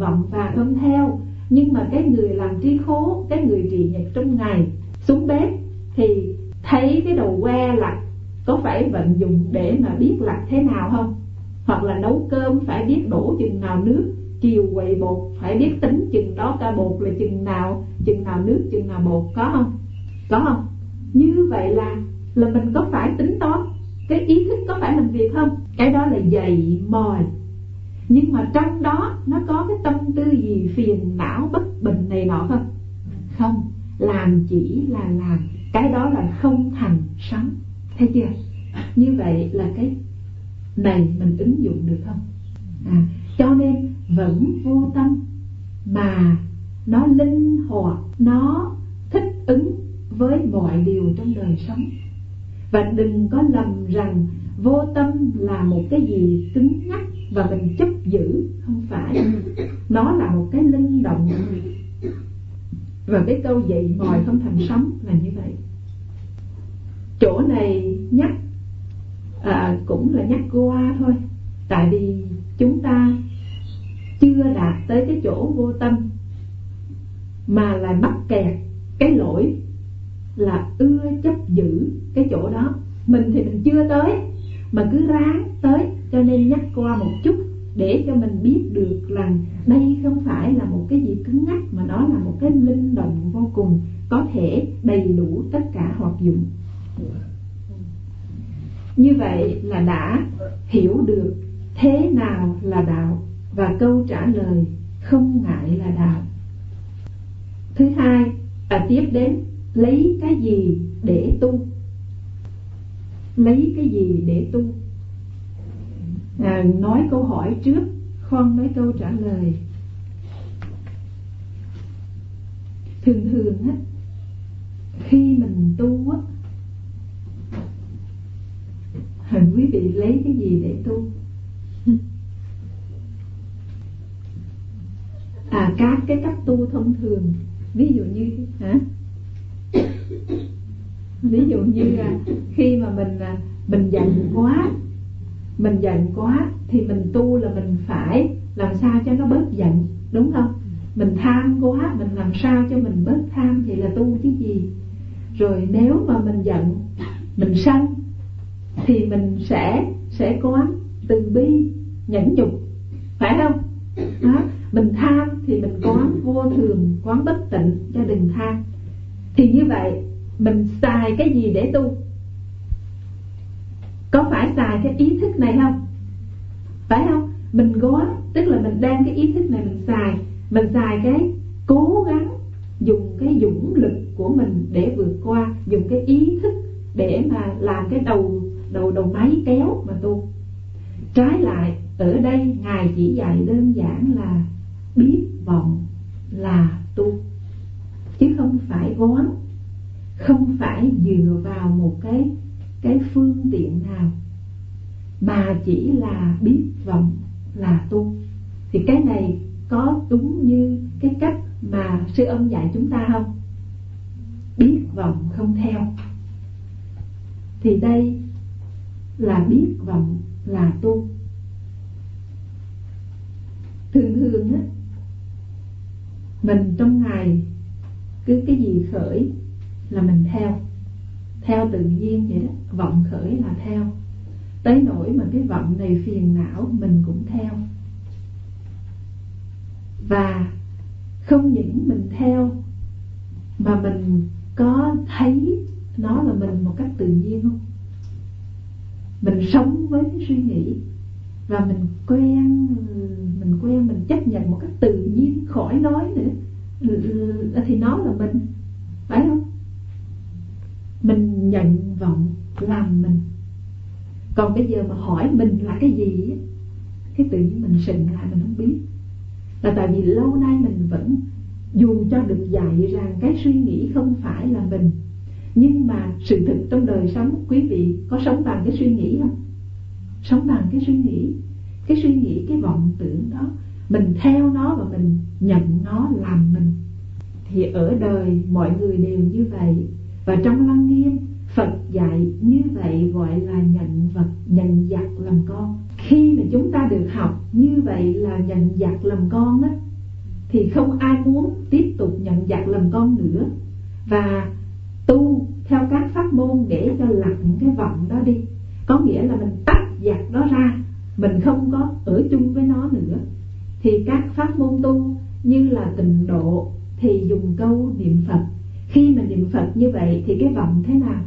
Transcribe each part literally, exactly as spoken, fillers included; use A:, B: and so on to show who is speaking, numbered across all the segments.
A: vọng và không theo. Nhưng mà cái người làm tri khố, cái người trì nhật trong ngày xuống bếp thì thấy cái đầu que lặt, có phải vận dụng để mà biết lặt thế nào không? Hoặc là nấu cơm phải biết đổ chừng nào nước, chiều quậy bột phải biết tính chừng đó ca bột là chừng nào, chừng nào nước chừng nào bột, có không? Có không? Như vậy là là mình có phải tính toán, cái ý thức có phải làm việc không? Cái đó là dày mòi. Nhưng mà trong đó nó có cái tâm tư gì phiền não bất bình này nọ không? Không. Làm chỉ là làm. Cái đó là không thành sống. Thấy chưa? Như vậy là cái này mình ứng dụng được không? À, cho nên vẫn vô tâm mà nó linh hoạt, nó thích ứng với mọi điều trong đời sống. Và đừng có lầm rằng vô tâm là một cái gì cứng nhắc và mình chấp giữ. Không phải. Nó là một cái linh động. Và cái câu dậy mòi không thành sống là như vậy. Chỗ này nhắc à, cũng là nhắc qua thôi. Tại vì chúng ta chưa đạt tới cái chỗ vô tâm, mà lại mắc kẹt cái lỗi là ưa chấp giữ cái chỗ đó. Mình thì mình chưa tới, mà cứ ráng tới. Cho nên nhắc qua một chút để cho mình biết được rằng đây không phải là một cái gì cứng nhắc, mà nó là một cái linh động vô cùng, có thể đầy đủ tất cả hoạt dụng. Như vậy là đã hiểu được thế nào là đạo, và câu trả lời không ngại là đạo. Thứ hai, à, tiếp đến lấy cái gì để tu. Lấy cái gì để tu? À, nói câu hỏi trước, khoan nói câu trả lời. Thường thường á, khi mình tu á, quý vị lấy cái gì để tu? À, các cái cách tu thông thường. Ví dụ như hả? Ví dụ như là khi mà mình mình giận quá, mình giận quá thì mình tu là mình phải làm sao cho nó bớt giận, đúng không? Mình tham quá, mình làm sao cho mình bớt tham thì là tu chứ gì. Rồi nếu mà mình giận, mình sân thì mình sẽ sẽ quán từ bi, nhẫn nhục, phải không? Đó. Mình tham thì mình quán vô thường, quán bất tịnh cho đừng tham. Thì như vậy mình xài cái gì để tu? Có phải xài cái ý thức này không? Phải không? Mình quán, tức là mình đem cái ý thức này mình xài. Mình xài cái cố gắng, dùng cái dũng lực của mình để vượt qua, dùng cái ý thức để mà làm cái đầu đầu đầu máy kéo mà tu. Trái lại, ở đây Ngài chỉ dạy đơn giản là biết vọng là tu, chứ không phải quán, không phải dựa vào một cái cái phương tiện nào, mà chỉ là biết vọng là tu. Thì cái này có đúng như cái cách mà sư ông dạy chúng ta không? Biết vọng không theo. Thì đây là biết vọng là tu. Thường thường á, mình trong ngày cứ cái gì khởi là mình theo, theo tự nhiên vậy đó. Vọng khởi là theo, tới nỗi mà cái vọng này phiền não mình cũng theo. Và không những mình theo, mà mình có thấy nó là mình một cách tự nhiên không? Mình sống với cái suy nghĩ, và mình quen, mình quen, mình chấp nhận một cách tự nhiên, khỏi nói nữa, thì nó là mình, phải không? Mình nhận vọng làm mình. Còn bây giờ mà hỏi mình là cái gì á, cái tự nhiên mình sững lại, mình không biết. Là tại vì lâu nay mình vẫn, dù cho được dạy rằng cái suy nghĩ không phải là mình, nhưng mà sự thực trong đời sống, quý vị có sống bằng cái suy nghĩ không? Sống bằng cái suy nghĩ. Cái suy nghĩ, cái vọng tưởng đó, mình theo nó và mình nhận nó làm mình. Thì ở đời mọi người đều như vậy. Và trong Lăng Nghiêm, Phật dạy như vậy gọi là nhận vật, nhận giặc làm con. Khi mà chúng ta được học như vậy là nhận giặc làm con á, thì không ai muốn tiếp tục nhận giặc làm con nữa, và tu theo các pháp môn để cho lặng cái vọng đó đi. Có nghĩa là mình tách giặc đó ra, mình không có ở chung với nó nữa. Thì các pháp môn tu như là tịnh độ thì dùng câu niệm Phật. Khi mình niệm Phật như vậy thì cái vọng thế nào?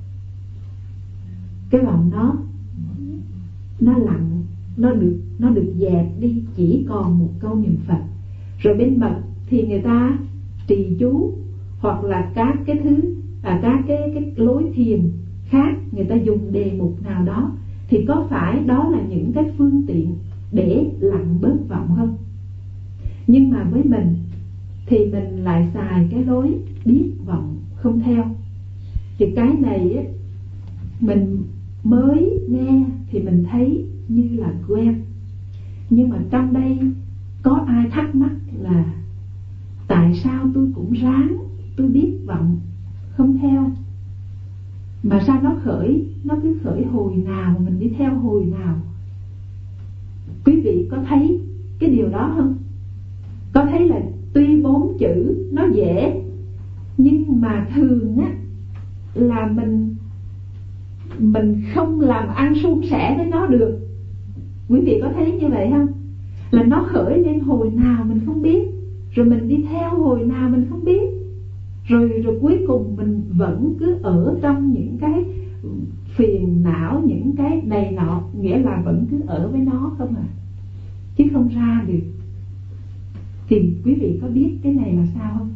A: Cái vọng nó nó lặng, nó được nó được dẹp đi, chỉ còn một câu niệm Phật. Rồi bên mật thì người ta trì chú hoặc là các cái thứ à, các cái cái lối thiền khác, người ta dùng đề mục nào đó, thì có phải đó là những cái phương tiện để lặng bớt vọng không? Nhưng mà với mình thì mình lại xài cái lối biết vọng không theo. Thì cái này á, mình mới nghe thì mình thấy như là quen. Nhưng mà trong đây có ai thắc mắc là tại sao tôi cũng ráng tôi biết vọng không theo, mà sao nó khởi, nó cứ khởi hồi nào mình đi theo hồi nào? Quý vị có thấy cái điều đó không? Có thấy là tuy bốn chữ nó dễ, nhưng mà thường á là mình mình không làm ăn suôn sẻ với nó được. Quý vị có thấy như vậy không? Là nó khởi lên hồi nào mình không biết, rồi mình đi theo hồi nào mình không biết, rồi rồi cuối cùng mình vẫn cứ ở trong những cái phiền não, những cái này nọ, nghĩa là vẫn cứ ở với nó không à, chứ không ra được. Thì quý vị có biết cái này là sao không?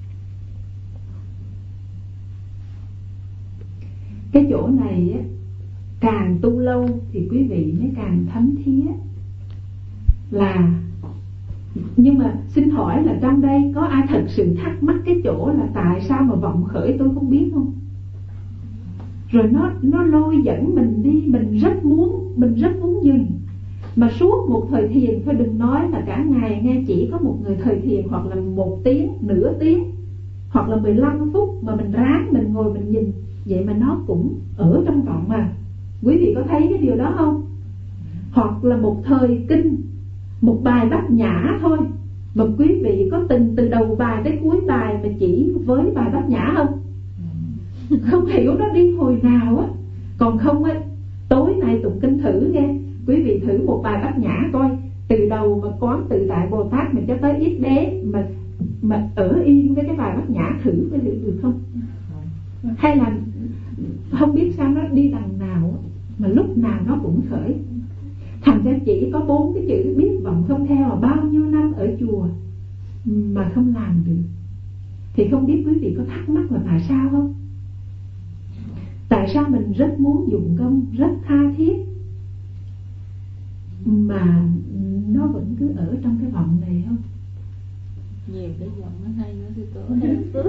A: Cái chỗ này á, càng tu lâu thì quý vị mới càng thấm thía là. Nhưng mà xin hỏi là trong đây có ai thật sự thắc mắc cái chỗ là tại sao mà vọng khởi tôi không biết không? Rồi nó nó lôi dẫn mình đi, mình rất muốn mình rất muốn dừng, mà suốt một thời thiền thôi, đừng nói là cả ngày nghe chỉ có một người thời thiền, hoặc là một tiếng, nửa tiếng, hoặc là mười lăm phút mà mình ráng mình ngồi mình nhìn, vậy mà nó cũng ở trong vọng mà. Quý vị có thấy cái điều đó không? Hoặc là một thời kinh, một bài bát nhã thôi, mà quý vị có từng từ đầu bài tới cuối bài mà chỉ với bài bát nhã không? Không hiểu nó đi hồi nào á. Còn không á, tối nay tụng kinh thử nghe, quý vị thử một bài bát nhã coi, từ đầu mà quán tự tại Bồ Tát mình cho tới ít đế mà mà ở yên với cái bài bát nhã, thử có được được không? Hay là không biết sao nó đi đằng nào mà lúc nào nó cũng khởi. Thành ra chỉ có bốn cái chữ biết vọng không theo là bao nhiêu năm ở chùa mà không làm được. Thì không biết quý vị có thắc mắc là tại sao không? Tại sao mình rất muốn dụng công, rất tha thiết, mà nó vẫn cứ ở trong cái vọng này không?
B: Nhiều cái vọng nó hay nó thì có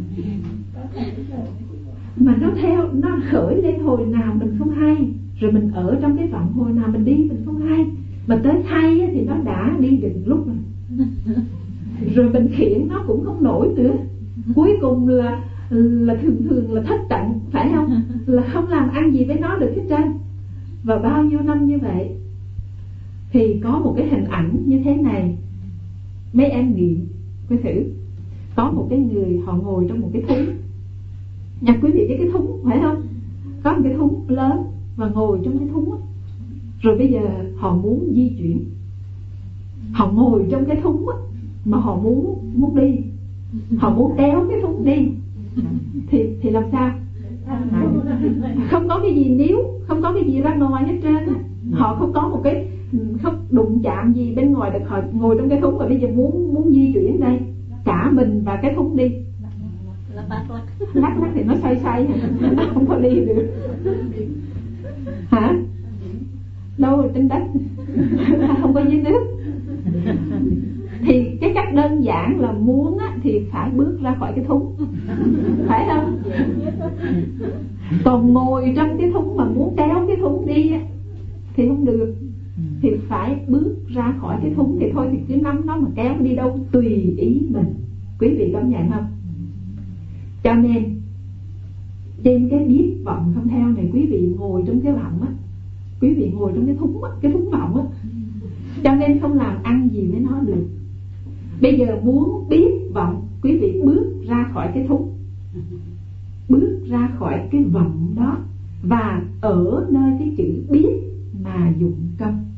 A: mà nó theo, nó khởi lên hồi nào mình không hay, rồi mình ở trong cái vọng hồi nào mình đi mình không hay, mà tới thay thì nó đã đi được lúc rồi. Rồi mình khiển nó cũng không nổi nữa. Cuối cùng là là thường thường là thất trận, phải không? Là không làm ăn gì với nó được hết trơn. Và bao nhiêu năm như vậy. Thì có một cái hình ảnh như thế này, mấy em nghĩ coi thử. Có một cái người họ ngồi trong một cái thúng. Nhà quý vị biết cái thúng phải không? Có một cái thúng lớn và ngồi trong cái thúng. Rồi bây giờ họ muốn di chuyển, họ ngồi trong cái thúng mà họ muốn muốn đi, họ muốn kéo cái thúng đi, thì thì làm sao? Không có cái gì níu, không có cái gì ra ngoài hết trơn á. Họ không có một cái không đụng chạm gì bên ngoài được. Họ ngồi trong cái thúng và bây giờ muốn muốn di chuyển đây, cả mình và cái thúng đi. Lắc lắc thì nó xoay xoay, nó không có đi được. Hả? Đâu rồi, trên đất, không có dưới nước. Thì cái cách đơn giản là muốn á, thì phải bước ra khỏi cái thúng, phải không? Còn ngồi trong cái thúng mà muốn kéo cái thúng đi á, thì không được. Thì phải bước ra khỏi cái thúng. Thì thôi thì cứ nắm nó mà kéo đi đâu tùy ý mình. Quý vị công nhận không? Cho nên trên cái biết vọng không theo này, quý vị ngồi trong cái vọng á, quý vị ngồi trong cái thúng á, cái thúng vọng á, cho nên không làm ăn gì với nó được. Bây giờ muốn biết vọng, quý vị bước ra khỏi cái thúng, bước ra khỏi cái vọng đó, và ở nơi cái chữ biết mà dụng công.